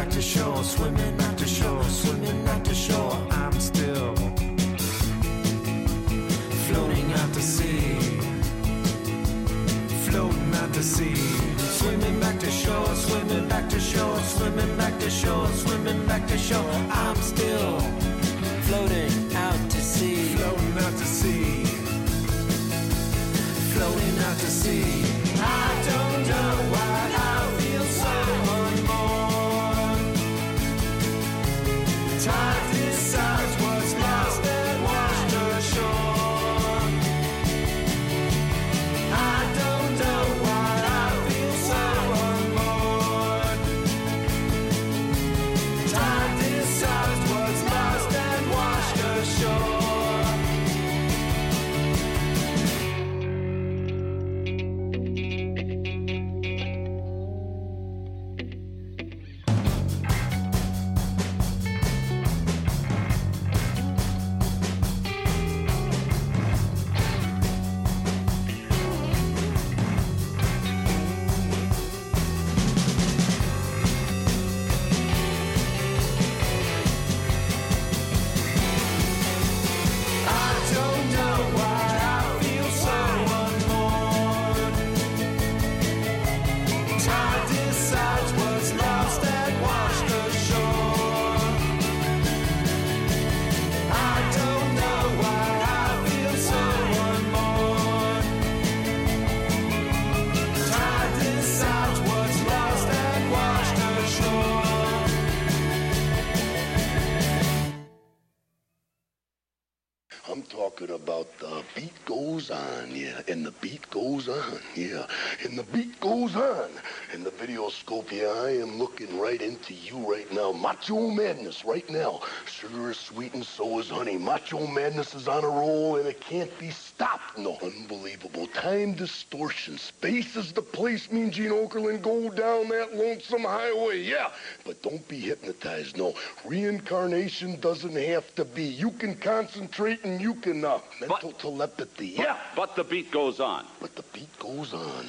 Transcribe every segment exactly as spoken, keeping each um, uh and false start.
back to shore, swimming back to shore, swimming back to shore. I'm still floating out to sea, floating out to sea. Swimming back to shore, swimming back to shore, swimming back to shore, swimming back to shore. I'm still floating out to sea, floating out to sea, floating out to sea. I don't know why I feel so unborn. Time decides what's lost and washed ashore. I don't know why I feel so unborn. Time decides what's lost and washed ashore. I'm talking about the beat goes on, yeah, and the beat goes on, yeah, and the beat goes on. In the video scope, yeah, I am looking right into you right now. Macho Madness right now. Sugar is sweet and so is honey. Macho Madness is on a roll and it can't be stopped. No, unbelievable. Time distortion. Space is the place, me and Gene Okerlund go down that lonesome highway, yeah. But don't be hypnotized, no. Reincarnation doesn't have to be. You can concentrate and you can, uh, mental but, telepathy, yeah. But, but the beat goes on. But the beat goes on.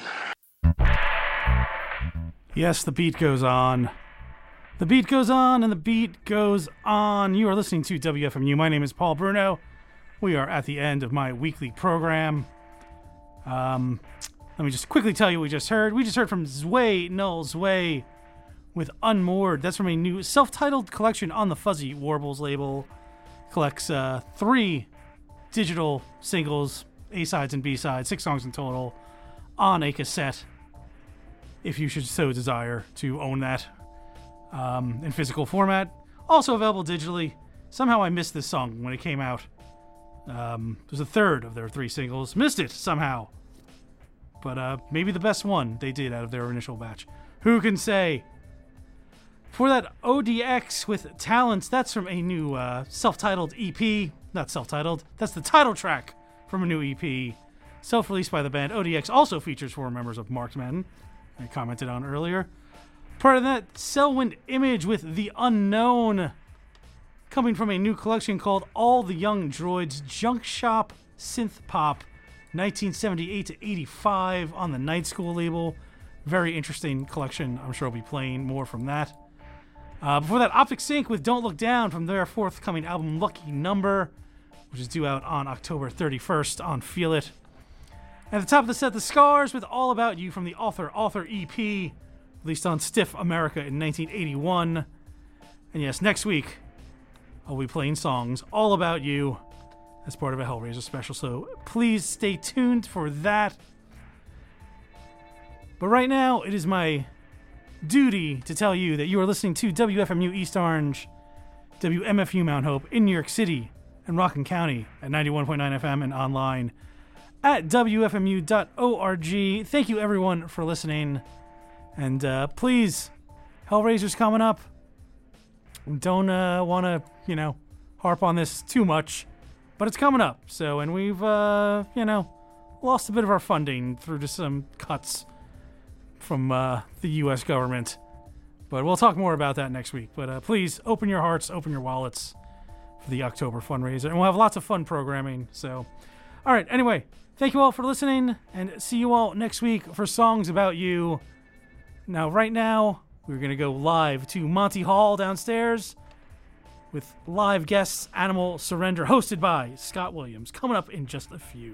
Yes, the beat goes on. The beat goes on and the beat goes on. You are listening to W F M U. My name is Paul Bruno. We are at the end of my weekly program. Um, let me just quickly tell you what we just heard. We just heard from Zwei, Null Zwei with Unmoored. That's from a new self-titled collection on the Fuzzy Warbles label. Collects uh, three digital singles, A-sides and B-sides, six songs in total, on a cassette, if you should so desire to own that um, in physical format. Also available digitally. Somehow I missed this song when it came out. Um, it was the third of their three singles. Missed it somehow. But uh, maybe the best one they did out of their initial batch. Who can say? For that, O D X with Talents. That's from a new uh, self-titled E P. Not self-titled. That's the title track from a new E P. Self-released by the band. O D X also features four members of Marksmen. I commented on earlier. Part of that, Selwind Image with The Unknown, coming from a new collection called All the Young Droids Junk Shop Synth Pop, nineteen seventy-eight to eighty-five on the Night School label. Very interesting collection. I'm sure I'll be playing more from that. Uh, before that, Optic Sync with Don't Look Down from their forthcoming album Lucky Number, which is due out on October thirty-first on Feel It. At the top of the set, The Scars with All About You from the Author Author E P, released on Stiff America in nineteen eighty-one. And yes, next week, I'll be playing songs all about you as part of a Hellraiser special, so please stay tuned for that. But right now, it is my duty to tell you that you are listening to W F M U East Orange, W M F U Mount Hope in New York City and Rockland County at ninety-one point nine F M and online at W F M U dot org. Thank you, everyone, for listening. And uh, please, Hellraiser's coming up. Don't uh, want to, you know, harp on this too much, but it's coming up. So, and we've, uh, you know, lost a bit of our funding through to some cuts from uh, the U S government. But we'll talk more about that next week. But uh, please, open your hearts, open your wallets for the October fundraiser. And we'll have lots of fun programming. So, all right, anyway, thank you all for listening, and see you all next week for Songs About You. Now, right now, We're going to go live to Monty Hall downstairs with live guests Animal Surrender, hosted by Scott Williams, coming up in just a few.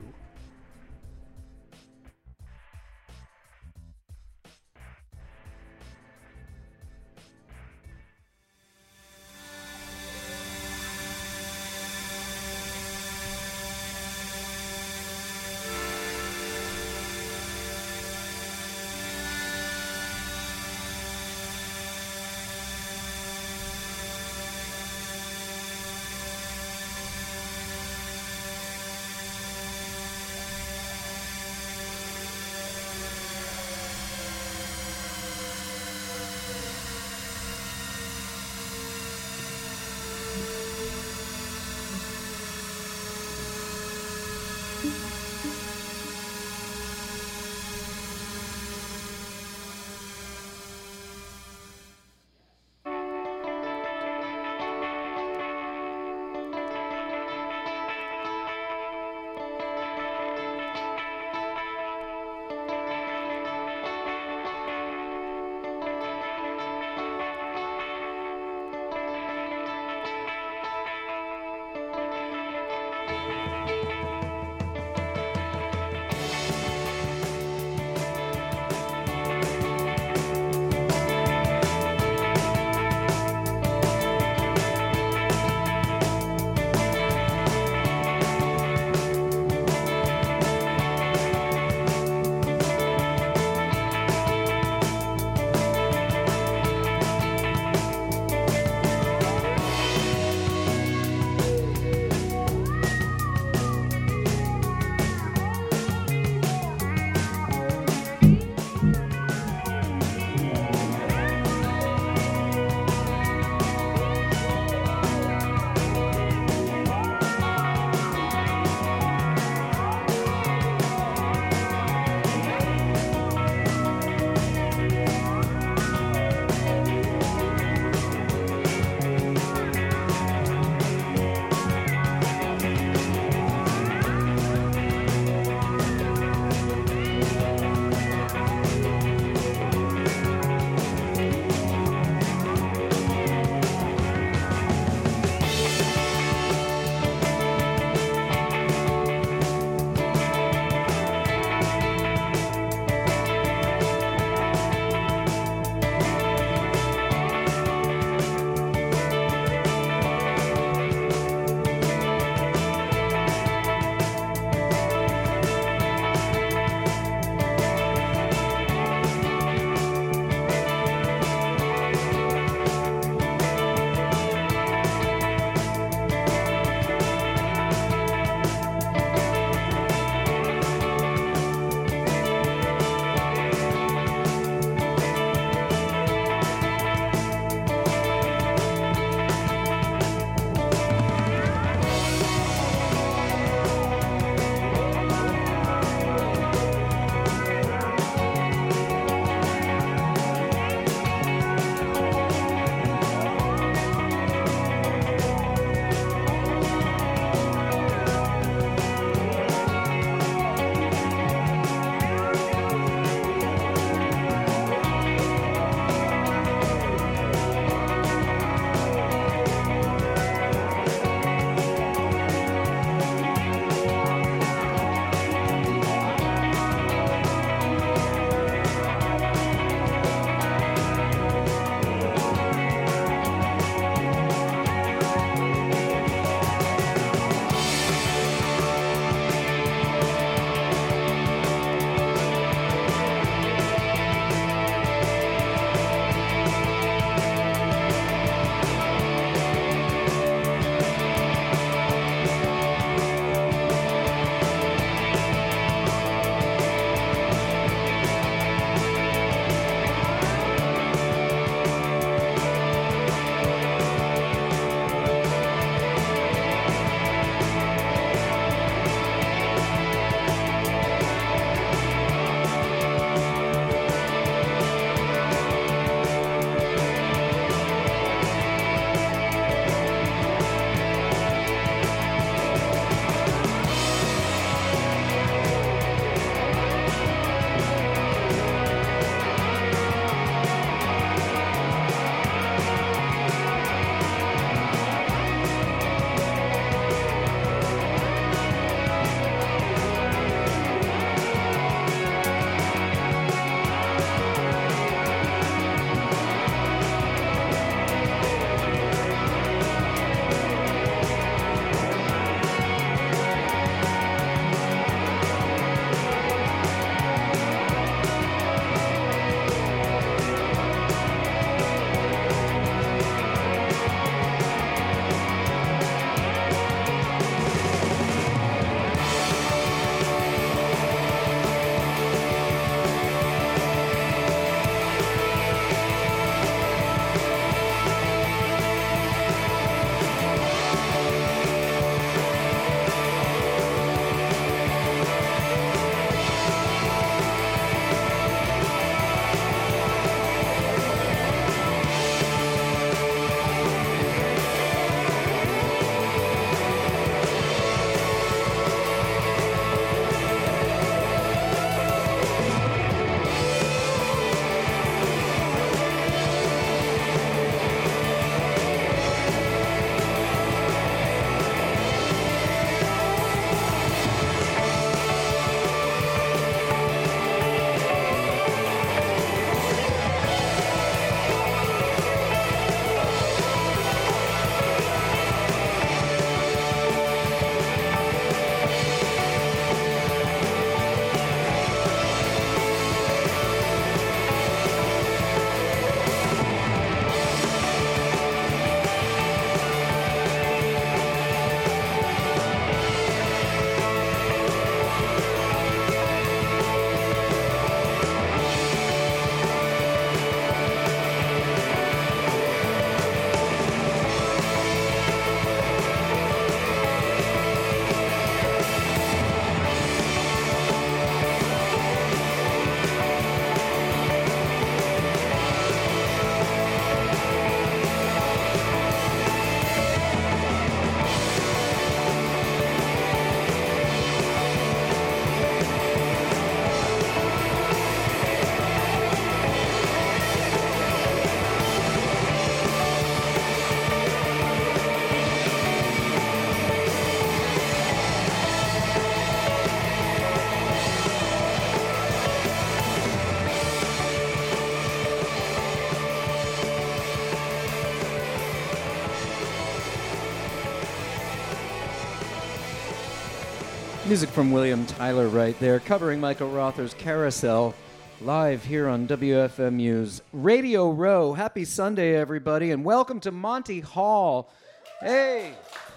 Music from William Tyler right there, covering Michael Rother's Carousel, live here on W F M U's Radio Row. Happy Sunday, everybody, and welcome to Monty Hall. Hey!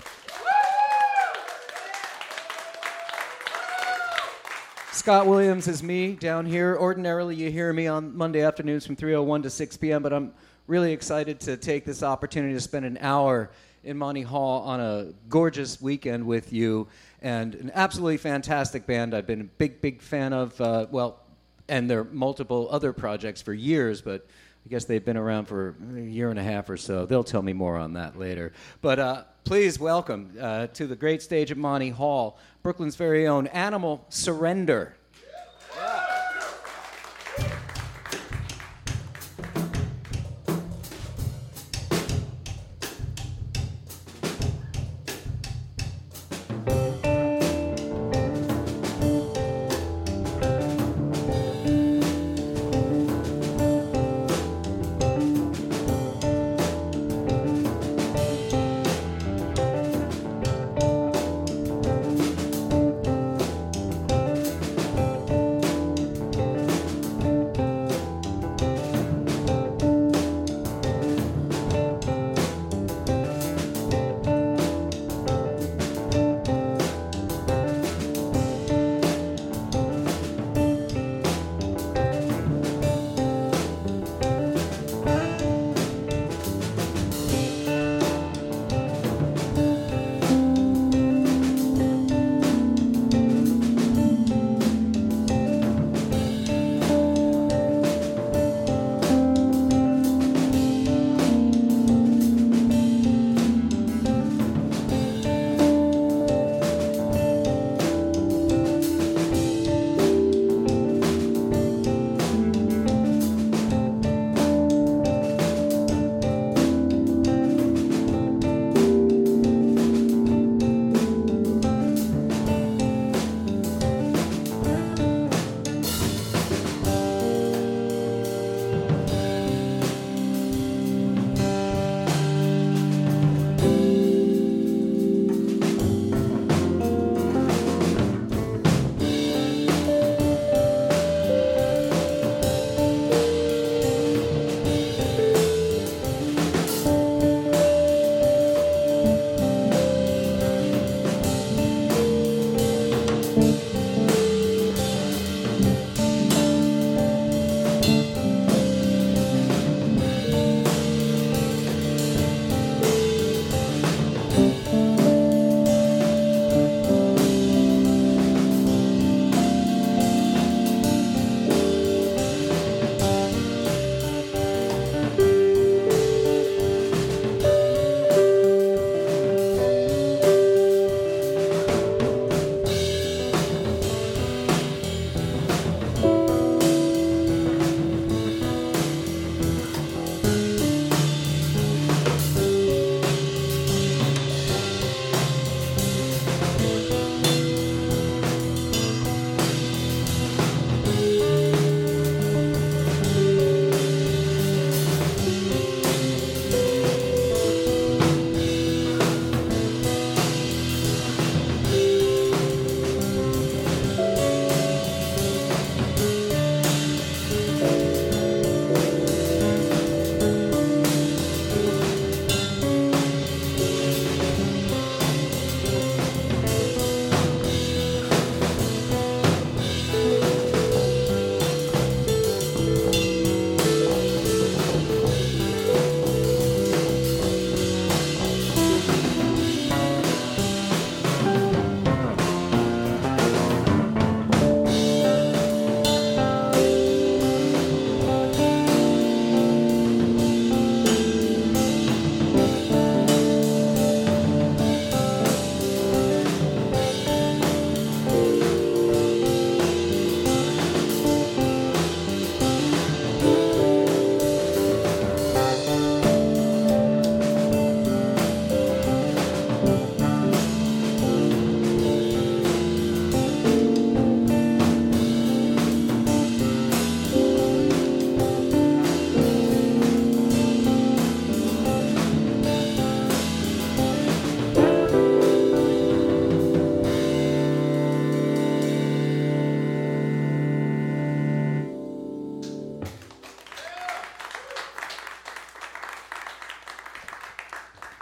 Scott Williams is me down here. Ordinarily, you hear me on Monday afternoons from three oh one to six p.m., but I'm really excited to take this opportunity to spend an hour in Monty Hall on a gorgeous weekend with you, and an absolutely fantastic band I've been a big, big fan of, uh, well, and there are multiple other projects for years, but I guess they've been around for a year and a half or so. They'll tell me more on that later. But uh, please welcome uh, to the great stage of Monty Hall, Brooklyn's very own Animal Surrender. Yeah.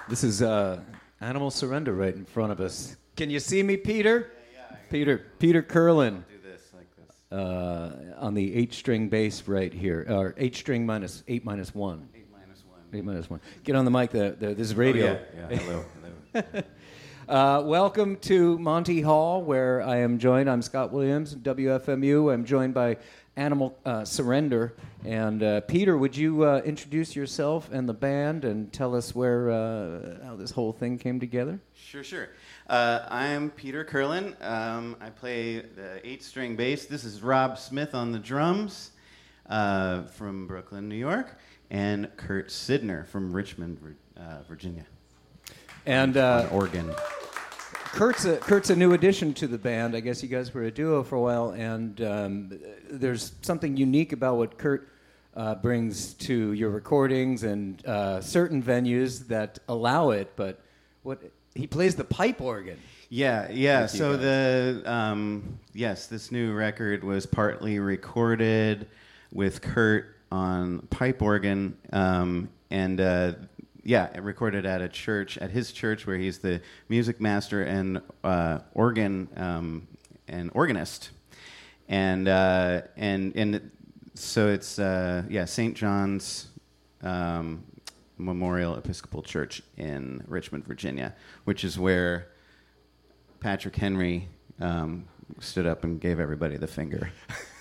This is uh, Animal Surrender right in front of us. Can you see me, Peter? Yeah, yeah. Peter, Peter Curlin. Do this like this. Uh, on the eight-string bass right here, or eight-string minus eight minus one. Eight minus one. Eight minus one. Get on the mic. The, the, this is radio. Oh, yeah, yeah. Hello, hello. Uh, welcome to Monty Hall, where I am joined. I'm Scott Williams, W F M U. I'm joined by Animal uh, Surrender. And uh, Peter, would you uh, introduce yourself and the band and tell us where uh, how this whole thing came together? Sure, sure. Uh, I'm Peter Curlin. Um, I play the eight-string bass. This is Rob Smith on the drums uh, from Brooklyn, New York, and Kurt Sidner from Richmond, Vir- uh, Virginia. And uh, on organ. Kurt's a, Kurt's a new addition to the band. I guess you guys were a duo for a while, and um, there's something unique about what Kurt uh, brings to your recordings and uh, certain venues that allow it. But what he plays the pipe organ. Yeah, yeah. With you So guys. the um, yes, this new record was partly recorded with Kurt on pipe organ, um, and. Uh, Yeah, recorded at a church, at his church, where he's the music master and uh, organ um, and organist, and uh, and and so it's uh, yeah Saint John's um, Memorial Episcopal Church in Richmond, Virginia, which is where Patrick Henry um, stood up and gave everybody the finger.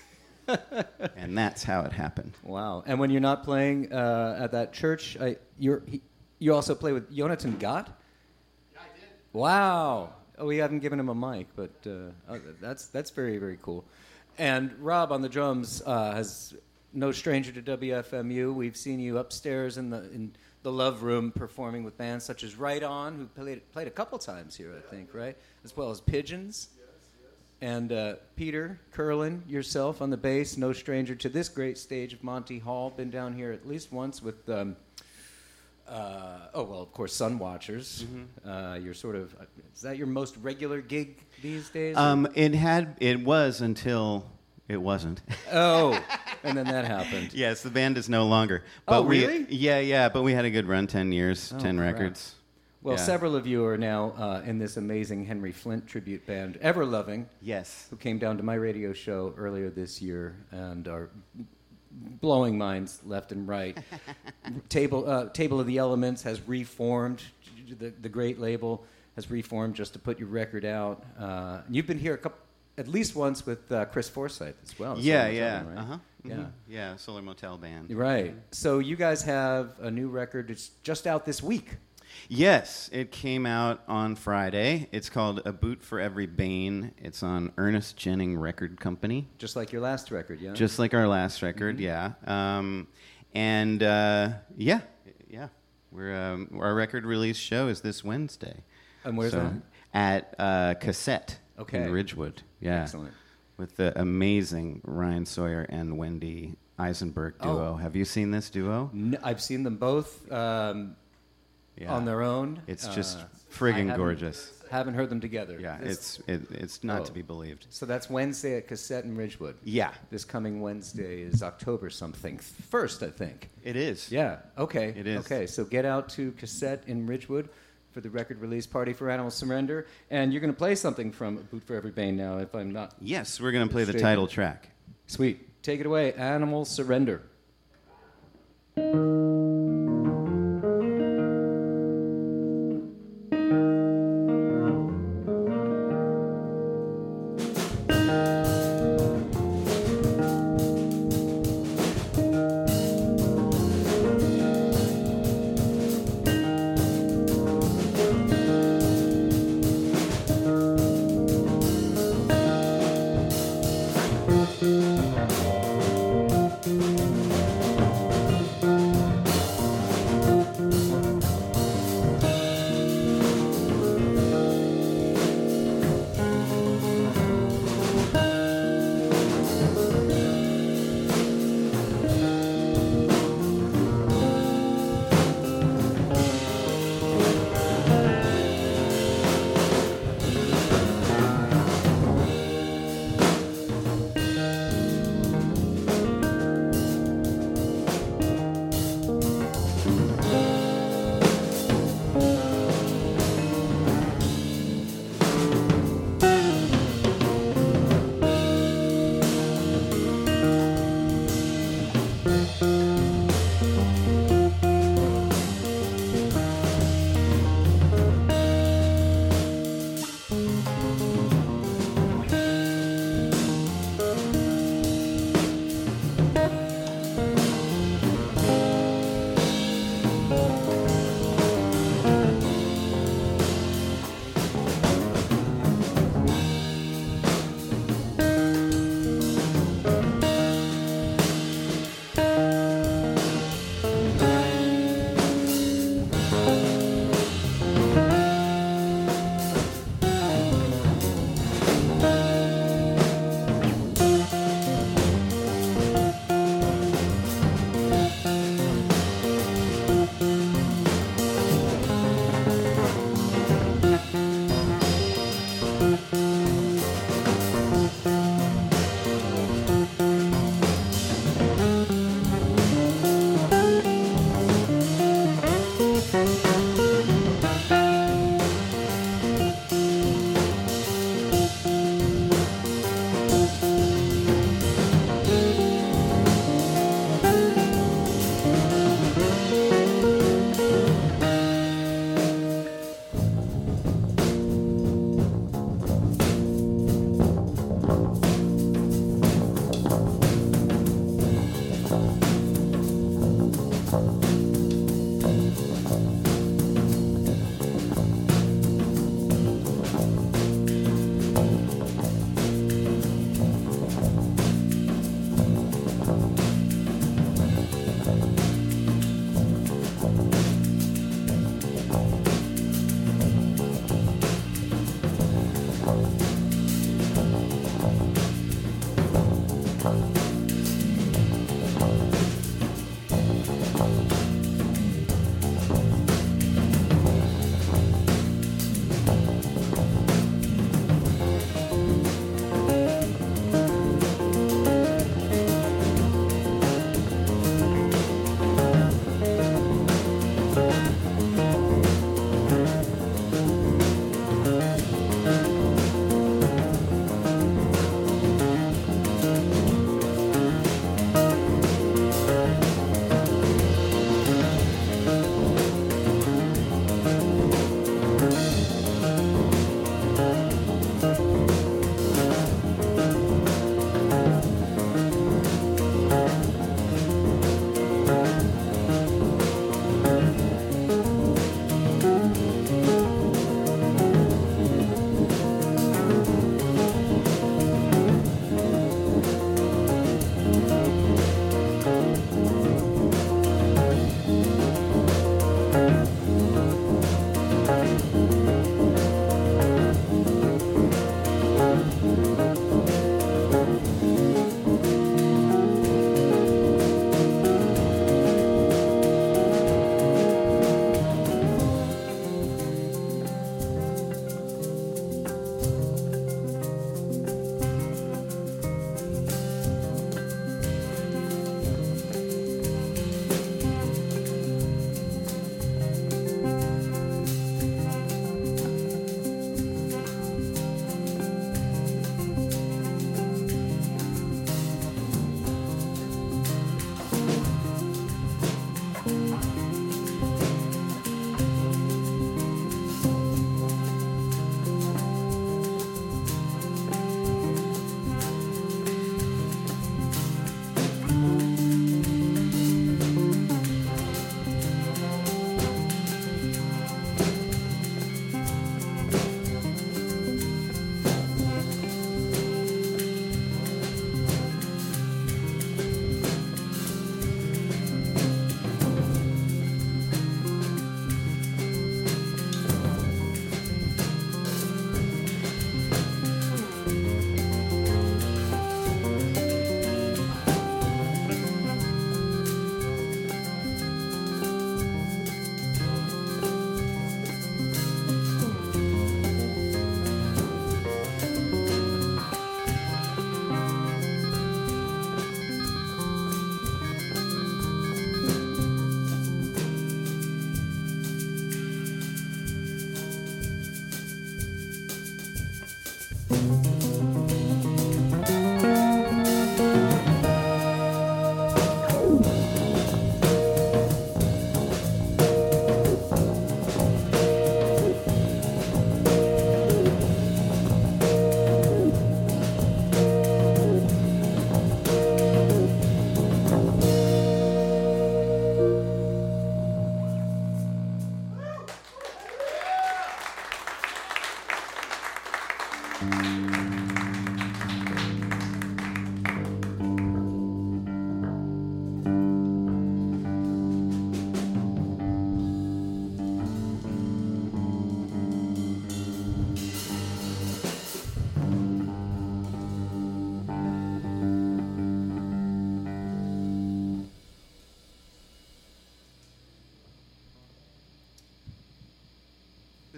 And that's how it happened. Wow! And when you're not playing uh, at that church, I, you're he, you also play with Jonathan Gott. Yeah, I did. Wow! Oh, we haven't given him a mic, but uh, oh, that's that's very very cool. And Rob on the drums uh, has no stranger to W F M U. We've seen you upstairs in the in the Love Room performing with bands such as Right On, who played played a couple times here, I think, right? As well as Pigeons. And uh, Peter Curlin, yourself on the bass, no stranger to this great stage of Monty Hall. Been down here at least once with, um, uh, oh, well, of course, Sun Watchers. Mm-hmm. Uh, you're sort of, is that your most regular gig these days? Um, it had, it was until it wasn't. Oh, and then that happened. Yes, the band is no longer. Oh, we, really? Yeah, yeah, but we had a good run, ten years, Oh, ten crap. records. Well, Yeah. several of you are now uh, in this amazing Henry Flint tribute band, Ever Loving, Yes. who came down to my radio show earlier this year and are blowing minds left and right. Table uh, Table of the Elements has reformed. The, the great label has reformed just to put your record out. Uh, and you've been here a couple, at least once with uh, Chris Forsyth as well. Yeah, Solar yeah. Motel, right? Uh-huh. Yeah. Mhm. Yeah, Solar Motel Band. Right. So you guys have a new record. It's just out this week. Yes, it came out on Friday. It's called A Boot for Every Bane. It's on Ernest Jennings Record Company. Just like your last record, yeah? Just like our last record, yeah. Um, and uh, yeah, yeah. We're um, our record release show is this Wednesday. And where's that? At uh, Cassette Okay. in Ridgewood. Yeah. Excellent. With the amazing Ryan Sawyer and Wendy Eisenberg duo. Oh. Have you seen this duo? No, I've seen them both um, Yeah. on their own. It's Uh, just I friggin' haven't- gorgeous. Haven't heard them together. Yeah, This- it's it, it's not Oh. to be believed. So that's Wednesday at Cassette in Ridgewood. Yeah, This coming Wednesday is October something. First, I think. it is. Yeah, okay. It is. Okay, so get out to Cassette in Ridgewood for the record release party for Animal Surrender. And you're going to play something from A Boot for Every Bane now, if I'm not... Yes, we're going to play the Straight title in. track. Sweet. Take it away, Animal Surrender.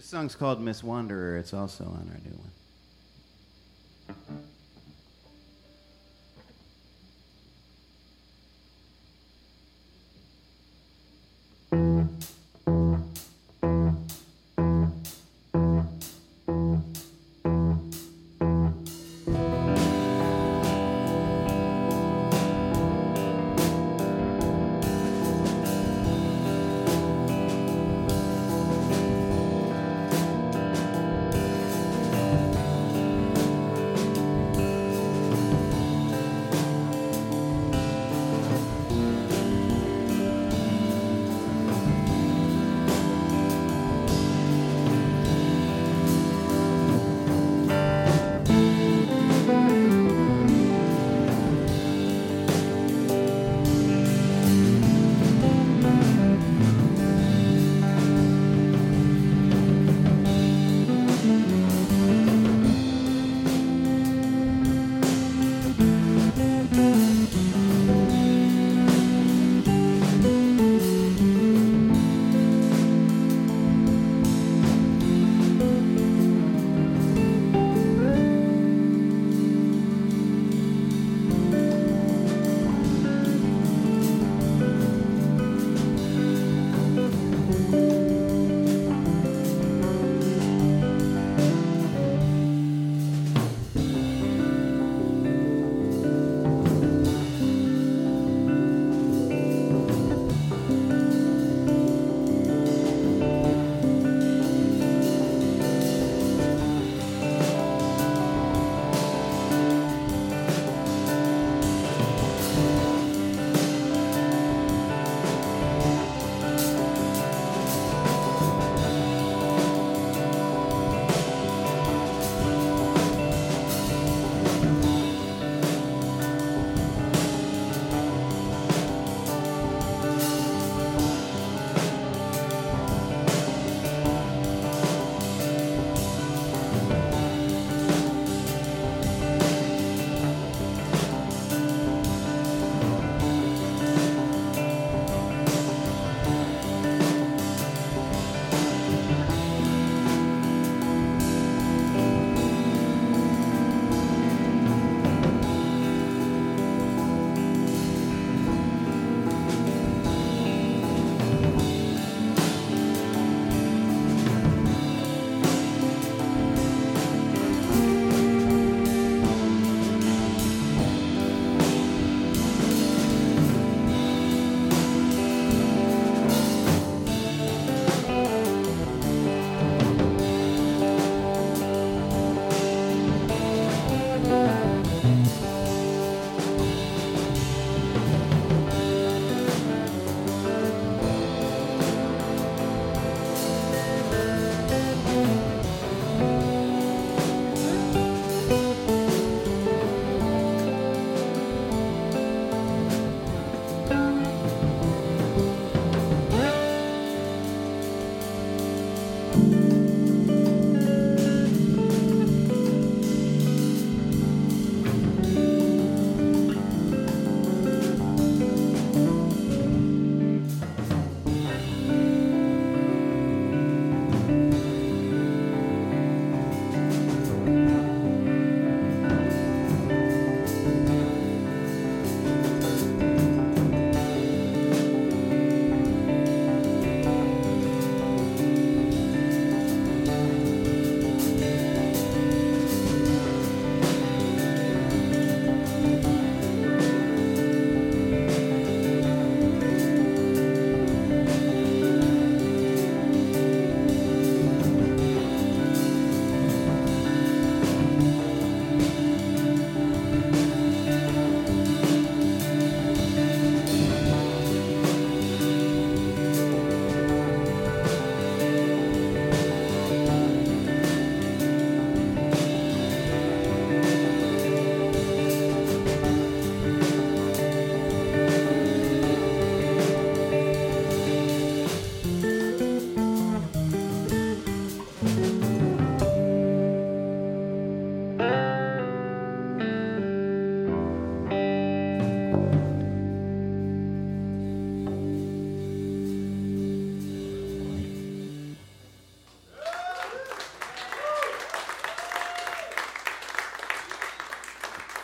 song's called Miss Wanderer. It's also on our new one. Thank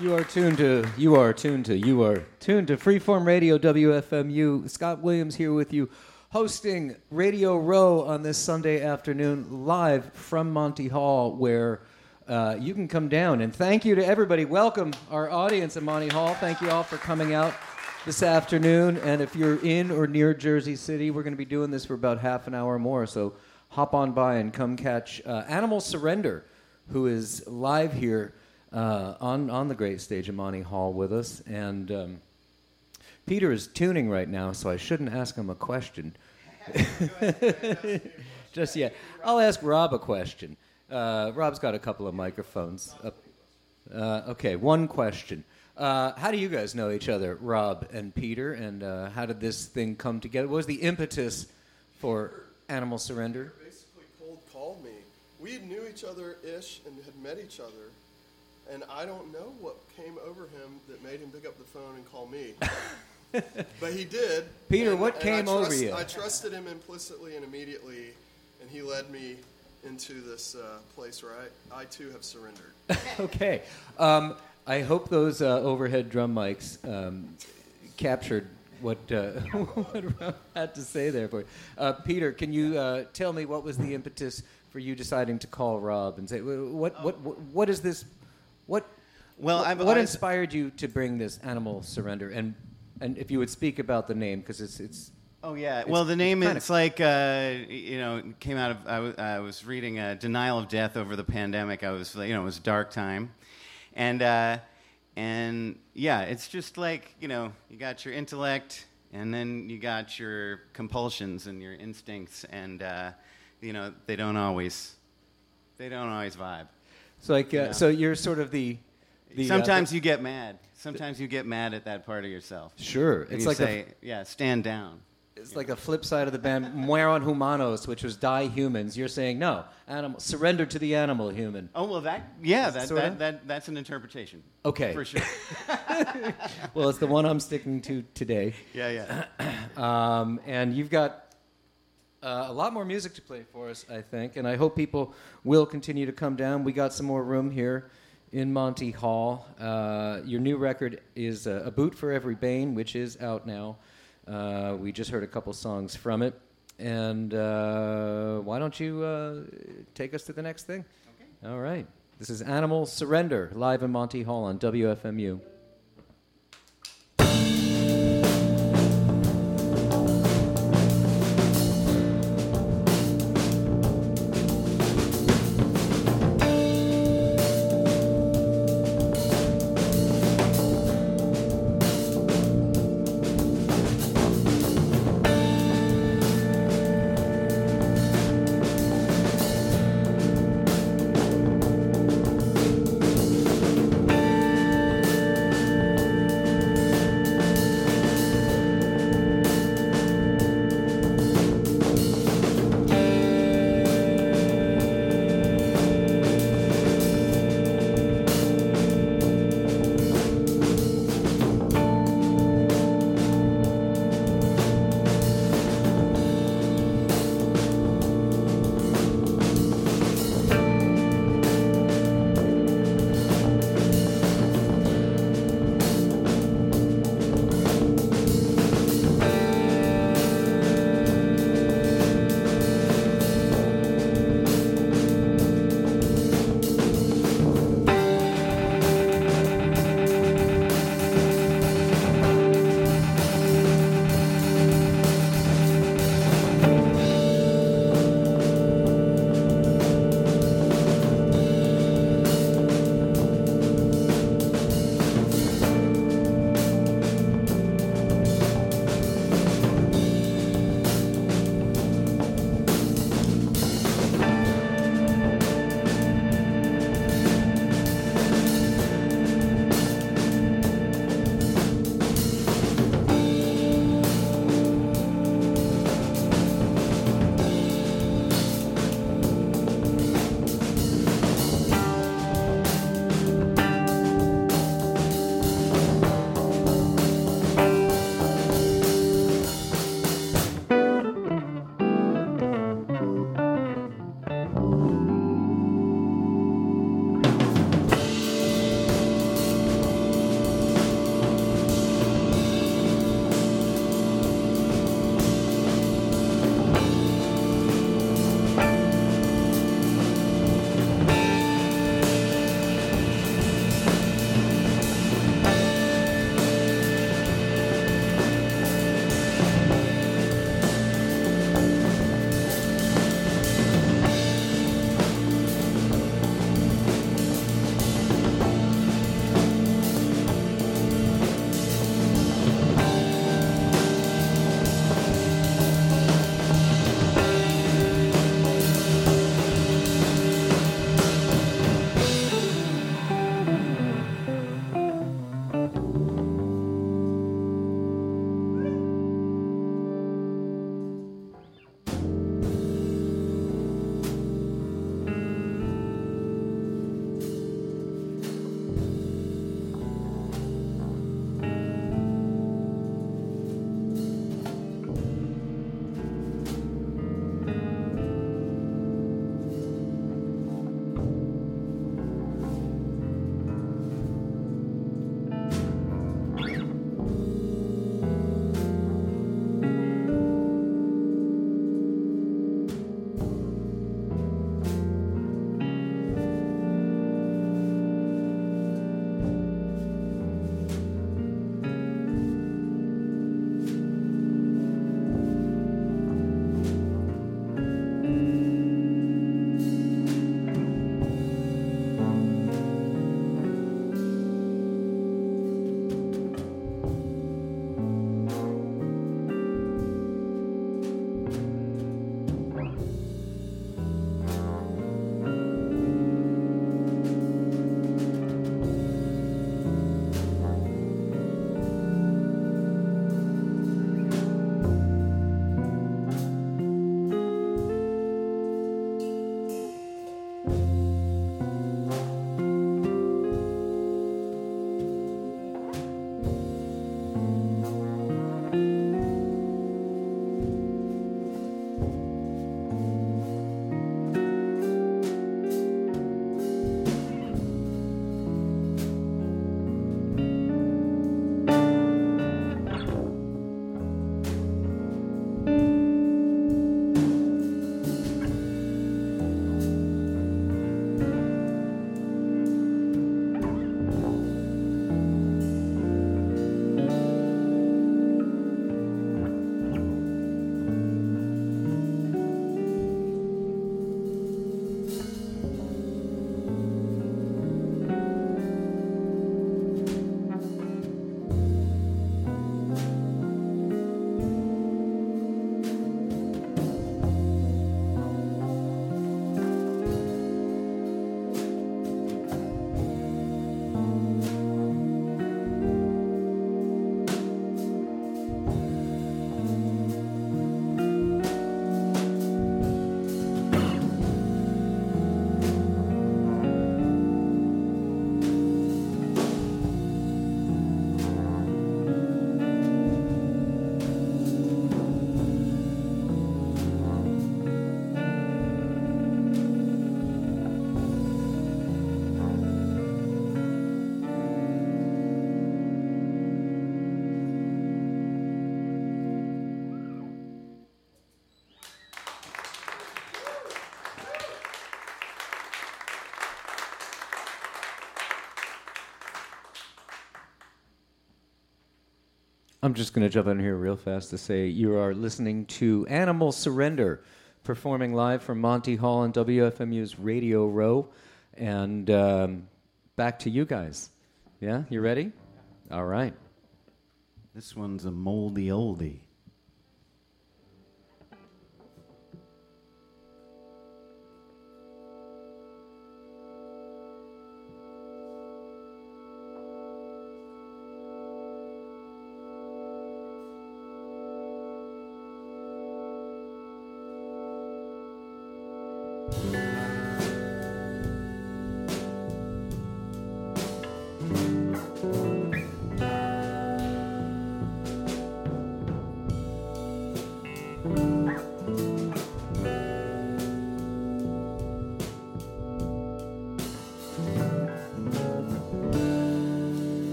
You are tuned to, you are tuned to, you are tuned to Freeform Radio, W F M U. Scott Williams here with you, hosting Radio Row on this Sunday afternoon, live from Monty Hall, where uh, you can come down. And thank you to everybody. Welcome our audience at Monty Hall. Thank you all for coming out this afternoon. And if you're in or near Jersey City, we're going to be doing this for about half an hour more. So hop on by and come catch uh, Animal Surrender, who is live here Uh, on, on the great stage at Monty Hall with us. And um, Peter is tuning right now, so I shouldn't ask him a question. Just yet. I'll ask Rob a question. Uh, Rob's got a couple of microphones. Up. Uh, okay, one question. Uh, how do you guys know each other, Rob and Peter, and uh, how did this thing come together? What was the impetus for Animal Surrender? Basically cold called me. We knew each other-ish and had met each other. And I don't know what came over him that made him pick up the phone and call me. But he did. Peter, and, what and came trust, over you? I trusted him implicitly and immediately, and he led me into this uh, place where I, I too have surrendered. Okay. Um, I hope those uh, overhead drum mics um, captured what, uh, what Rob had to say there for you. Uh, Peter, can you uh, tell me what was the impetus for you deciding to call Rob and say, what, what, what, what is this? What well, what, I've, what I've, inspired you to bring this Animal Surrender? And and if you would speak about the name, because it's it's. Oh yeah. It's, well, the name it's, it's like uh, you know it came out of I was, I was reading uh, Denial of Death over the pandemic. I was you know it was a dark time, and uh, and yeah, it's just like you know you got your intellect, and then you got your compulsions and your instincts, and uh, you know they don't always they don't always vibe. So like, uh, Yeah. so you're sort of the. the Sometimes uh, the, you get mad. Sometimes you get mad at that part of yourself. Sure, And it's you like say, a, yeah, stand down. it's like a flip side of the band Mueran Humanos, which was die humans. You're saying no, animal, surrender to the animal human. Oh well, that yeah, that, Sorta? that, that that's an interpretation. Okay, For sure. Well, it's the one I'm sticking to today. Yeah, yeah. Um, and you've got uh, a lot more music to play for us, I think, and I hope people will continue to come down. We got some more room here in Monty Hall. Uh, your new record is uh, A Boot for Every Bane, which is out now. Uh, we just heard a couple songs from it. And uh, why don't you uh, take us to the next thing? Okay. All right. This is Animal Surrender, live in Monty Hall on W F M U. Thank I'm just going to jump in here real fast to say you are listening to Animal Surrender, performing live from Monty Hall and W F M U's Radio Row. And um, back to you guys. Yeah, you ready? All right. This one's a moldy oldie.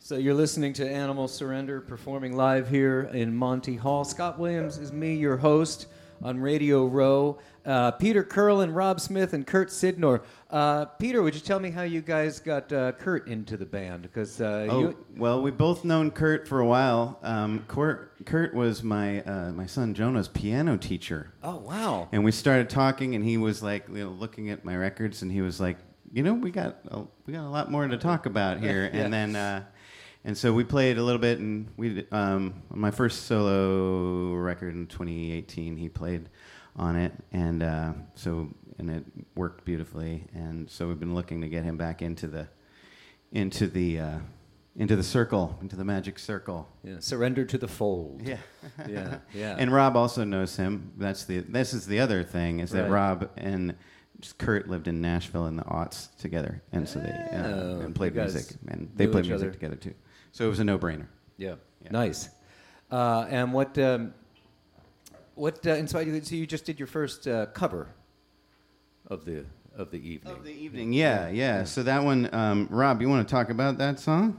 So you're listening to Animal Surrender performing live here in Monty Hall. Scott Williams is me, your host on Radio Row. Uh, Peter Curlin, Rob Smith, and Kurt Sidnor. Uh, Peter, would you tell me how you guys got uh, Kurt into the band? Because uh, oh, you... well, we've both known Kurt for a while. Um, Kurt, Kurt was my uh, my son Jonah's piano teacher. Oh, wow. And we started talking, and he was like, you know, looking at my records, and he was like, you know, we got a, we got a lot more to talk about here. yeah. And then. Uh, And so we played a little bit, and we um, on my first solo record in twenty eighteen, he played on it, and uh, so and it worked beautifully. And so we've been looking to get him back into the into the uh, into the circle, into the magic circle. Yeah, surrender to the fold. Yeah, yeah, yeah. And Rob also knows him. That's the this is the other thing is that Right. Rob and just Kurt lived in Nashville in the aughts together, and so they uh, Oh, and played you guys music, and they knew played each music other. together too. So it was a no-brainer. Yeah, Yeah. nice. Uh, and what um, what uh, inspired you? So you just did your first uh, cover of the of the evening. Of the evening, yeah, yeah. So that one, um, Rob, you want to talk about that song?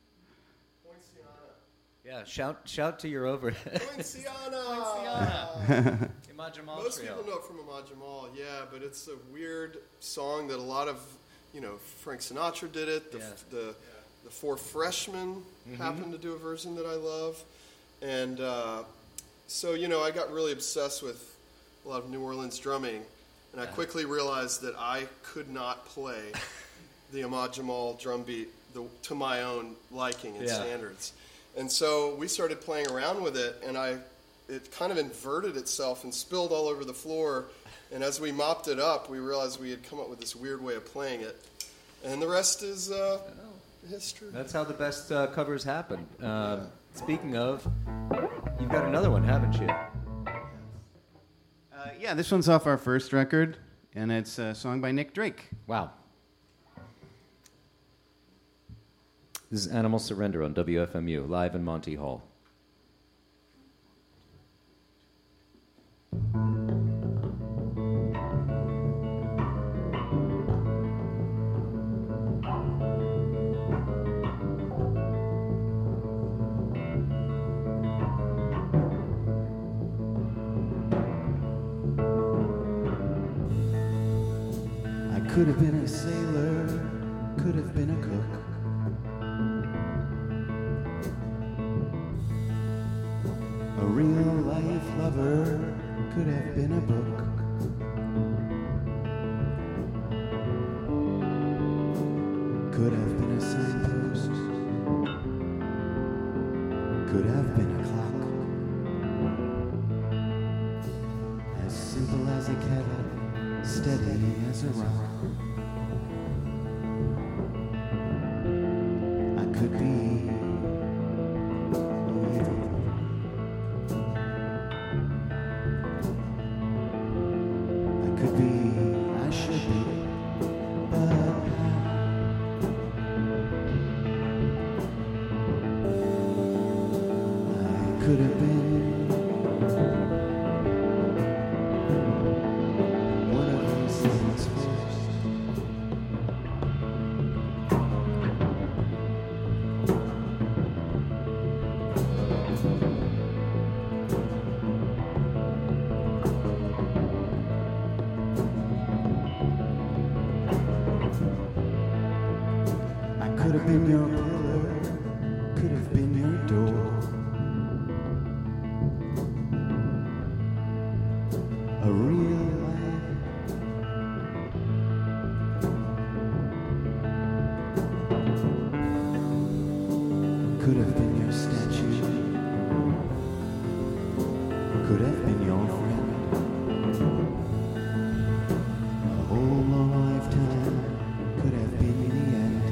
Yeah, shout shout to your overhead. Poinciana! Imad Jamal Most Trio. people know it from Imad Jamal, yeah, but it's a weird song that a lot of, you know, Frank Sinatra did it. The, Yeah. the, the Four Freshmen happened to do a version that I love. And uh, so, you know, I got really obsessed with a lot of New Orleans drumming, and I quickly realized that I could not play the Imad Jamal drum beat the, to my own liking and Yeah. standards. And so we started playing around with it, and I, it kind of inverted itself and spilled all over the floor. And as we mopped it up, we realized we had come up with this weird way of playing it. And the rest is uh, history. That's how the best uh, covers happen. Um, speaking of, you've got another one, haven't you? Uh, yeah, this one's off our first record, and it's a song by Nick Drake. Wow. This is Animal Surrender on W F M U, live in Monty Hall. I could have been a sailor, could have been a cook. A real life lover, could have been a book. Could have been a signpost, could have been a clock. As simple as a kettle, steady as a rock. I could be evil. I could be, I should be, but I could have been one of these things first. I could have been your pillar, could have been your door. A real life. Could have been your statue, could have been your friend. A whole long lifetime could have been the end.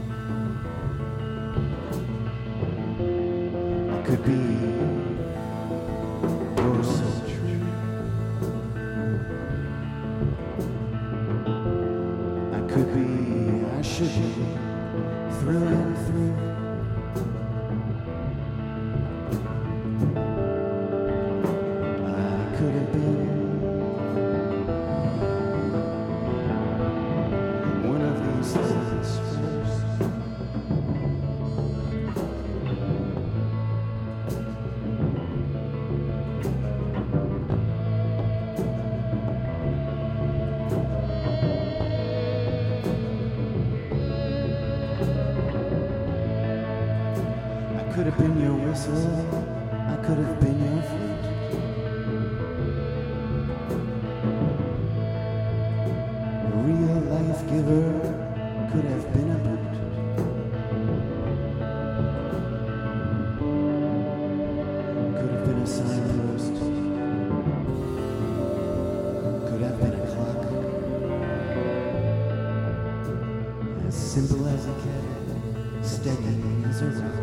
I could be your so true. I could be, I should be, through and through. I could have been one of these things first. could have been your whistle, I could have been your flute. A real life giver could have been a boot. Could have been a signpost, could have been a clock. As simple as a cat, steady as a rock.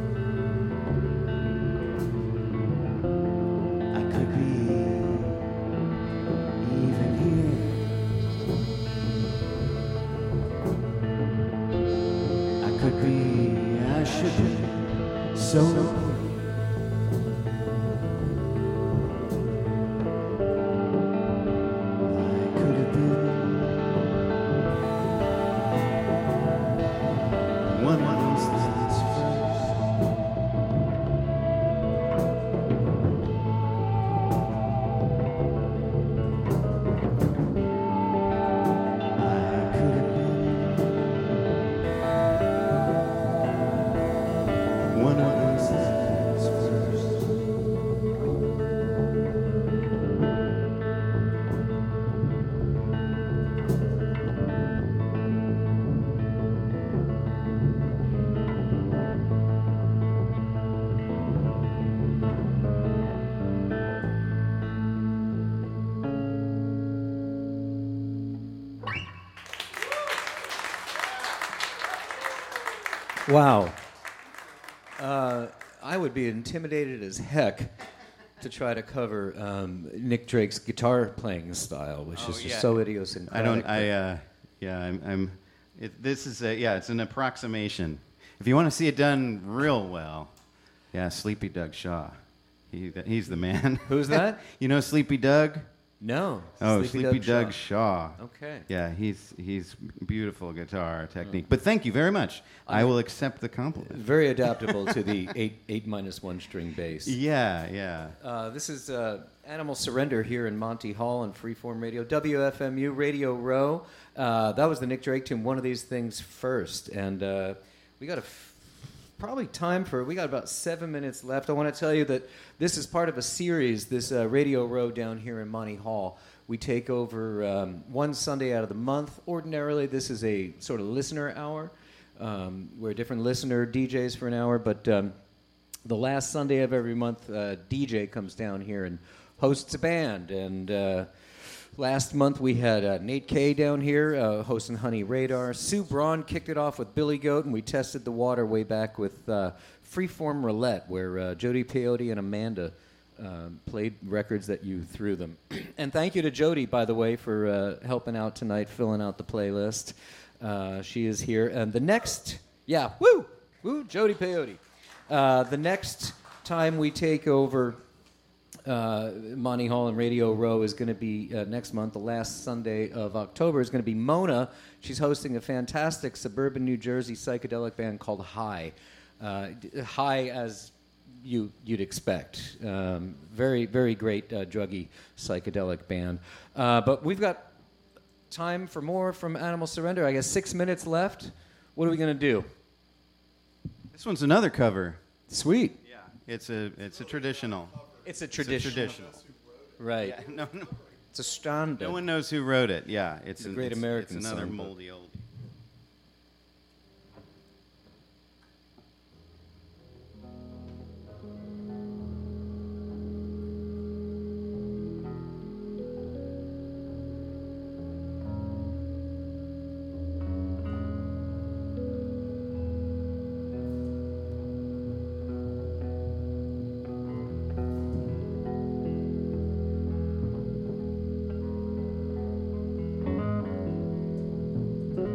I could be even here. I could be, I should be so I could have been one of those things first. I could have been one of those things first. Wow. Uh, I would be intimidated as heck to try to cover um, Nick Drake's guitar playing style, which Oh, is just yeah. so idiosyncratic. I don't. I. Uh, yeah. I'm. I'm it, this is a. Yeah. It's an approximation. If you want to see it done real well, yeah. Sleepy Doug Shaw. He. He's the man. Who's that? You know Sleepy Doug? No. Oh, Sleepy, Doug, Shaw. Shaw. Okay. Yeah. He's. He's beautiful guitar technique. But thank you very much. I will accept the compliment. Very adaptable to the eight eight minus one string bass. Yeah. Yeah. Uh, this is uh, Animal Surrender here in Monty Hall on Freeform Radio, W F M U Radio Row. Uh, that was the Nick Drake tune, One of These Things First. And uh, we got a f- probably time for, we got about seven minutes left. I want to tell you that this is part of a series, this uh, Radio Row down here in Monty Hall. We take over um, one Sunday out of the month. Ordinarily, this is a sort of listener hour. Um, we're different listener D Js for an hour, but um, the last Sunday of every month, uh, D J comes down here and hosts a band. And uh, last month we had uh, Nate Kay down here uh, hosting Honey Radar. Sue Braun kicked it off with Billy Goat, and we tested the water way back with uh, Freeform Roulette, where uh, Jody Peyote and Amanda um, played records that you threw them. And thank you to Jody, by the way, for uh, helping out tonight, filling out the playlist. Uh, she is here. And the next, yeah, woo, woo, Jody Peyote. Uh, the next time we take over uh, Monty Hall and Radio Row is going to be uh, next month. The last Sunday of October is going to be Mona. She's hosting a fantastic suburban New Jersey psychedelic band called High. Uh, high as you, you'd expect. Um, very, very great uh, druggy psychedelic band. Uh, but we've got time for more from Animal Surrender. I guess six minutes left. What are we going to do? This one's another cover. Sweet. Yeah. It's a. It's a traditional. It's a It's a tradition. traditional. Right. Yeah, no, no, It's a standard. no one knows who wrote it. Yeah, it's The an- Great it's, American It's another Songbook. moldy oldie. I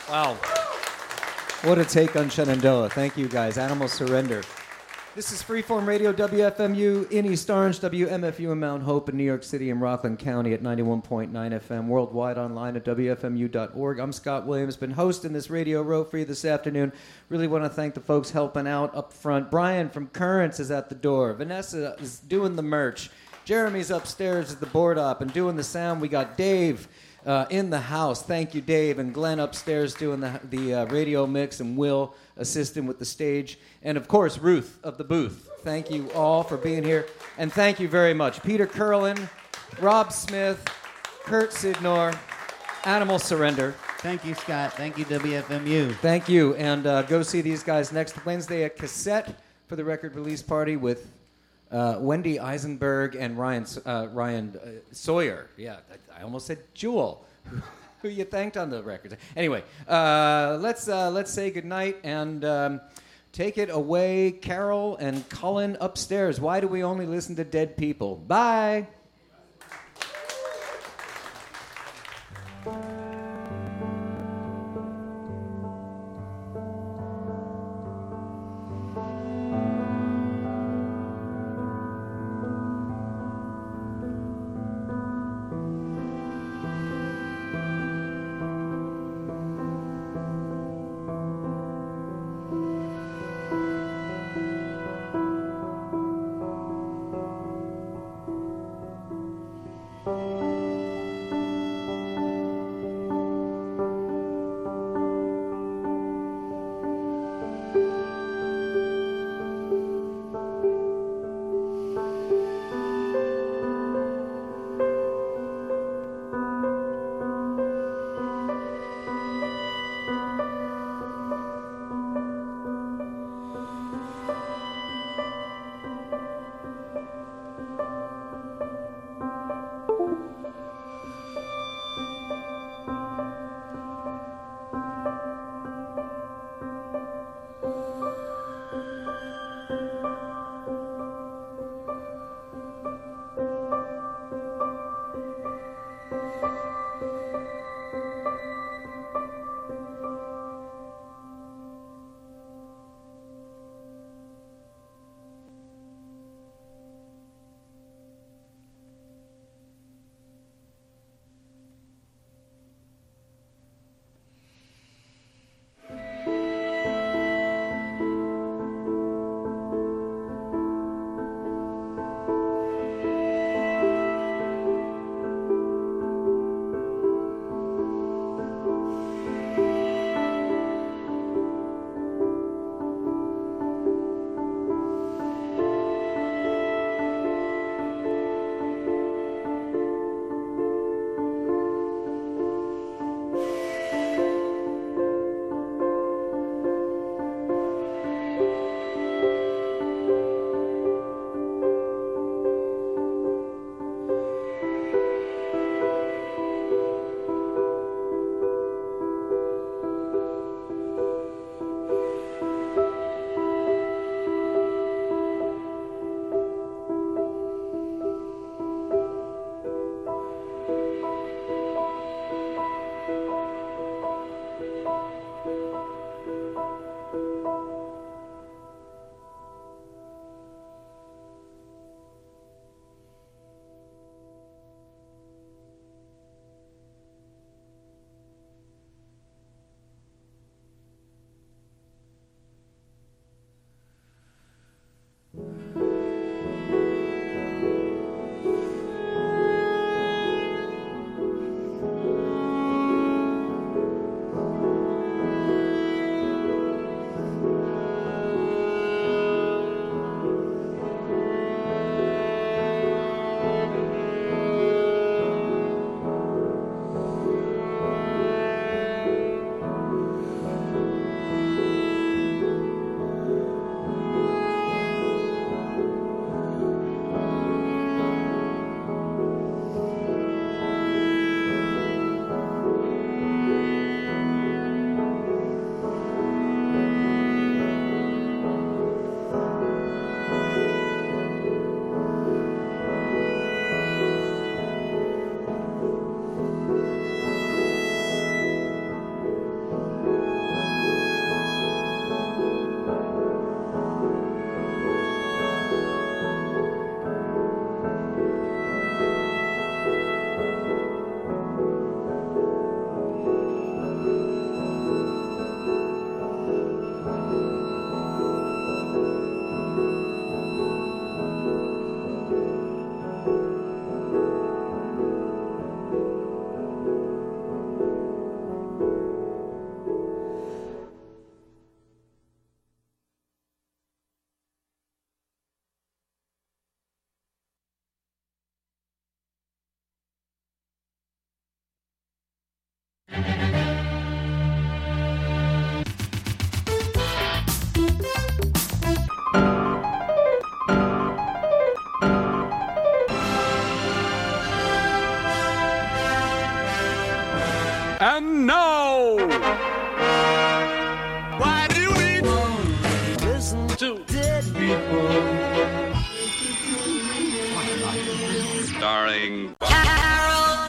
Wow. What a take on Shenandoah. Thank you, guys. Animal Surrender. This is Freeform Radio, W F M U in East Orange, W M F U in Mount Hope in New York City and Rockland County at ninety-one point nine F M, worldwide online at W F M U dot org. I'm Scott Williams, been hosting this radio row for you this afternoon. Really want to thank the folks helping out up front. Brian from Currents is at the door. Vanessa is doing the merch. Jeremy's upstairs at the board op and doing the sound. We got Dave uh, in the house. Thank you, Dave. And Glenn upstairs doing the, the uh, radio mix, and Will assisting with the stage. And, of course, Ruth of the booth. Thank you all for being here. And thank you very much. Peter Curlin, Rob Smith, Kurt Sidnor, Animal Surrender. Thank you, Scott. Thank you, W F M U. Thank you. And uh, go see these guys next Wednesday at Cassette for the record release party with uh, Wendy Eisenberg and Ryan uh, Ryan uh, Sawyer. Yeah, I, I almost said Jewel, who you thanked on the record. Anyway, uh, let's uh, let's say goodnight and um, take it away, Carol and Cullen upstairs. Why do we only listen to dead people? Bye.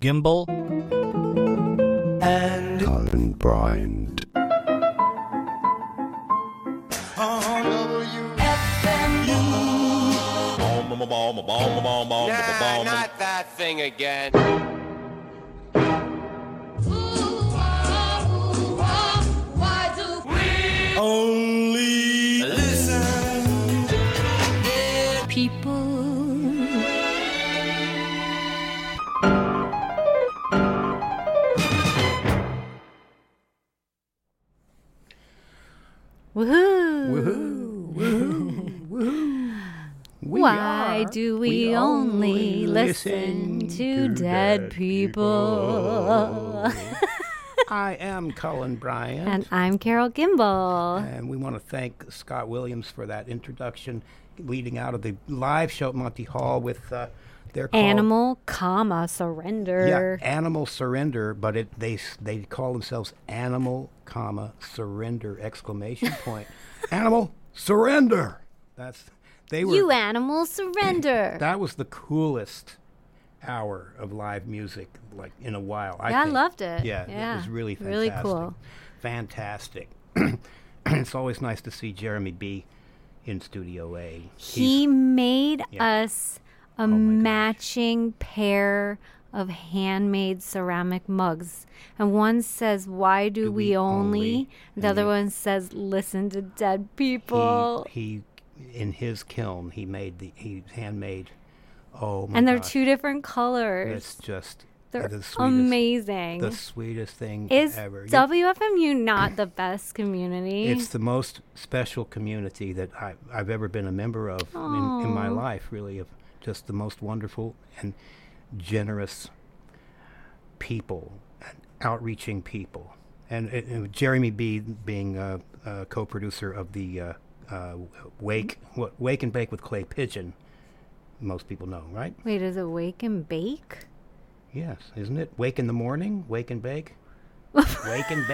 Gimbel, And Colin Bryant. Nah, not that thing again. only listen. People. Woohoo! Woohoo! Woohoo! We Why are- do we, only listen to dead people? I am Colin Bryant. And I'm Carol Gimbel. And we want to thank Scott Williams for that introduction leading out of the live show at Monty Hall with uh, their call, Animal, comma, surrender. Yeah, Animal Surrender, but it they s- they call themselves Animal, comma, Surrender, exclamation point. Animal, surrender! That's, they were... You animal, surrender. That was the coolest hour of live music, like, in a while. I Yeah, I think. loved it. Yeah, Yeah, it was really fantastic. really cool. Fantastic. It's always nice to see Jeremy B. in Studio A. He He's- made Yeah. us a matching pair of handmade ceramic mugs. And one says, why do, we, we only? only? The And other the- one says, listen to dead people. He, he, in his kiln, he made the, he handmade, oh my and they're gosh. two different colors. It's just They're the sweetest, amazing. The sweetest thing Is ever. You- W F M U not the best community? It's the most special community that I, I've ever been a member of in, in my Aw. life, really, of just the most wonderful and generous people, and outreaching people. And, it, and Jeremy B. being a, a co-producer of the uh, uh, Wake what Wake and Bake with Clay Pigeon, most people know, right? Wait, is it Wake and Bake? Yes, isn't it? Wake in the morning, Wake and Bake? Wake and